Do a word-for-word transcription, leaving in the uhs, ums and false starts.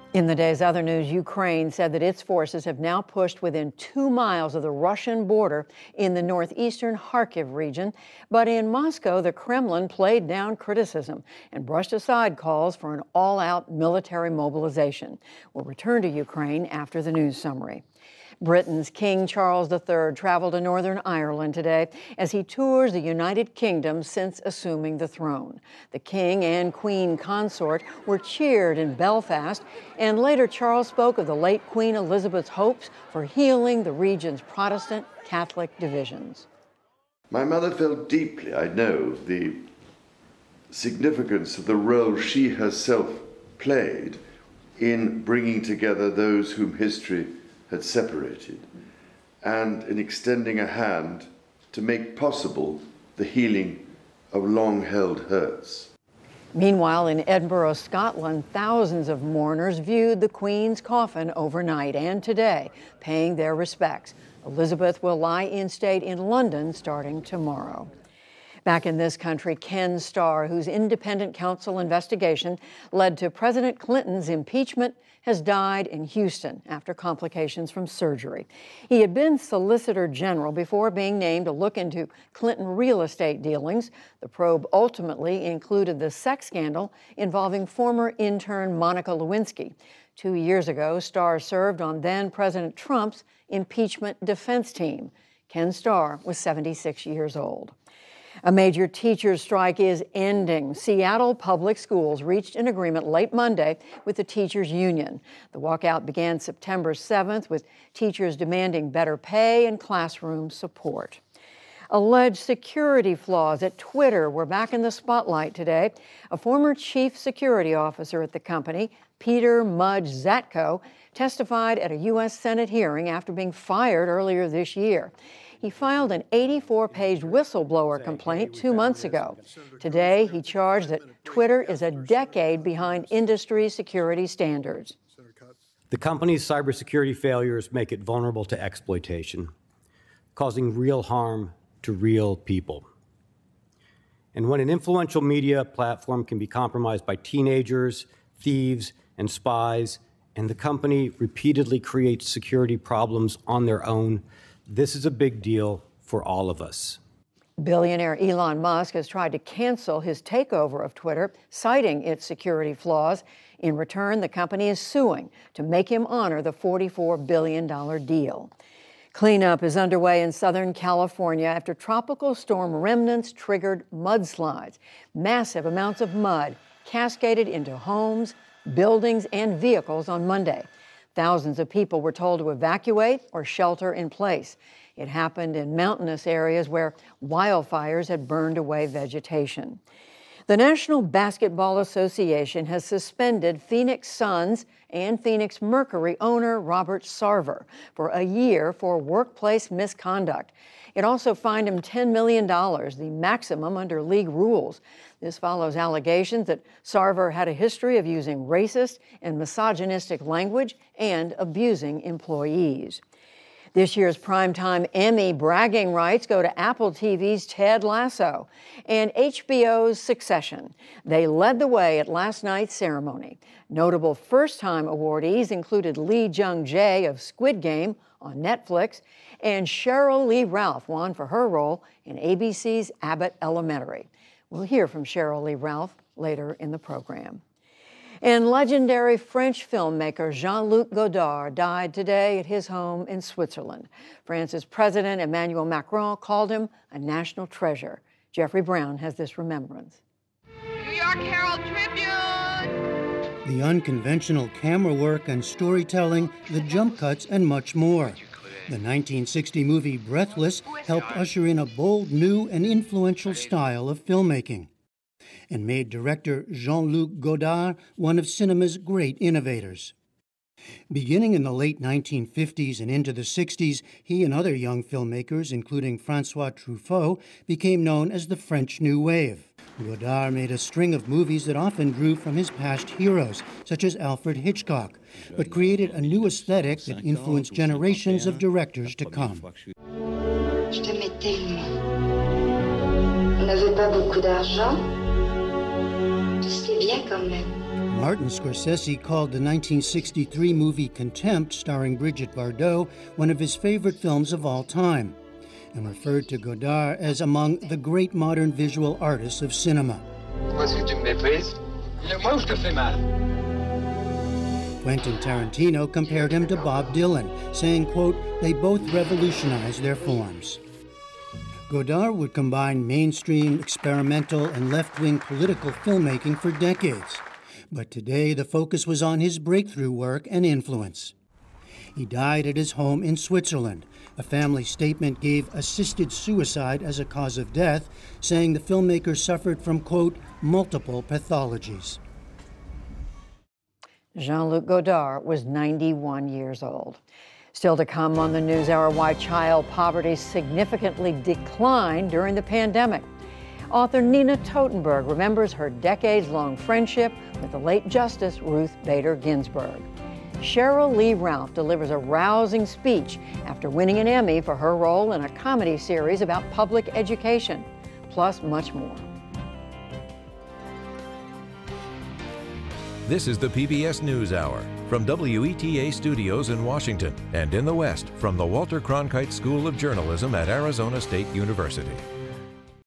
In the day's other news, Ukraine said that its forces have now pushed within two miles of the Russian border in the northeastern Kharkiv region. But in Moscow, the Kremlin played down criticism and brushed aside calls for an all-out military mobilization. We'll return to Ukraine after the news summary. Britain's King Charles the Third traveled to Northern Ireland today as he tours the United Kingdom since assuming the throne. The King and Queen consort were cheered in Belfast, and later Charles spoke of the late Queen Elizabeth's hopes for healing the region's Protestant Catholic divisions. My mother felt deeply, I know, the significance of the role she herself played in bringing together those whom history had separated, and in extending a hand to make possible the healing of long-held hurts. Meanwhile, in Edinburgh, Scotland, thousands of mourners viewed the Queen's coffin overnight and today, paying their respects. Elizabeth will lie in state in London starting tomorrow. Back in this country, Ken Starr, whose independent counsel investigation led to President Clinton's impeachment, has died in Houston after complications from surgery. He had been Solicitor General before being named to look into Clinton real estate dealings. The probe ultimately included the sex scandal involving former intern Monica Lewinsky. Two years ago, Starr served on then-President Trump's impeachment defense team. Ken Starr was seventy-six years old. A major teachers' strike is ending. Seattle Public Schools reached an agreement late Monday with the teachers' union. The walkout began September seventh with teachers demanding better pay and classroom support. Alleged security flaws at Twitter were back in the spotlight today. A former chief security officer at the company, Peter Mudge Zatko, testified at a U S Senate hearing after being fired earlier this year. He filed an eighty-four page whistleblower complaint two months ago. Today, he charged that Twitter is a decade behind industry security standards. The company's cybersecurity failures make it vulnerable to exploitation, causing real harm to real people. And when an influential media platform can be compromised by teenagers, thieves, and spies, and the company repeatedly creates security problems on their own, this is a big deal for all of us. Billionaire Elon Musk has tried to cancel his takeover of Twitter, citing its security flaws. In return, the company is suing to make him honor the forty-four billion dollars deal. Cleanup is underway in Southern California after tropical storm remnants triggered mudslides. Massive amounts of mud cascaded into homes, buildings, and vehicles on Monday. Thousands of people were told to evacuate or shelter in place. It happened in mountainous areas where wildfires had burned away vegetation. The National Basketball Association has suspended Phoenix Suns and Phoenix Mercury owner Robert Sarver for a year for workplace misconduct. It also fined him ten million dollars, the maximum under league rules. This follows allegations that Sarver had a history of using racist and misogynistic language and abusing employees. This year's Primetime Emmy bragging rights go to Apple T V's Ted Lasso and H B O's Succession. They led the way at last night's ceremony. Notable first-time awardees included Lee Jung-jae of Squid Game on Netflix, and Cheryl Lee Ralph won for her role in A B C's Abbott Elementary. We'll hear from Cheryl Lee Ralph later in the program. And legendary French filmmaker Jean-Luc Godard died today at his home in Switzerland. France's President Emmanuel Macron called him a national treasure. Jeffrey Brown has this remembrance. New York Herald Tribune! The unconventional camera work and storytelling, the jump cuts, and much more. The nineteen sixty movie Breathless helped usher in a bold, new, and influential style of filmmaking, and made director Jean-Luc Godard one of cinema's great innovators. Beginning in the late nineteen fifties and into the sixties, he and other young filmmakers, including François Truffaut, became known as the French New Wave. Godard made a string of movies that often drew from his past heroes, such as Alfred Hitchcock, but created a new aesthetic that influenced generations of directors to come. Je t'aimais tellement. On n'avait pas beaucoup d'argent. C'était bien quand même. Martin Scorsese called the nineteen sixty-three movie Contempt, starring Brigitte Bardot, one of his favorite films of all time, and referred to Godard as among the great modern visual artists of cinema. Quentin Tarantino compared him to Bob Dylan, saying, quote, "They both revolutionized their forms." Godard would combine mainstream, experimental, and left-wing political filmmaking for decades. But today, the focus was on his breakthrough work and influence. He died at his home in Switzerland. A family statement gave assisted suicide as a cause of death, saying the filmmaker suffered from, quote, multiple pathologies. Jean-Luc Godard was ninety-one years old. Still to come on the NewsHour, why child poverty significantly declined during the pandemic. Author Nina Totenberg remembers her decades-long friendship with the late Justice Ruth Bader Ginsburg. Cheryl Lee Ralph delivers a rousing speech after winning an Emmy for her role in a comedy series about public education, plus much more. This is the P B S NewsHour from W E T A Studios in Washington and in the West from the Walter Cronkite School of Journalism at Arizona State University.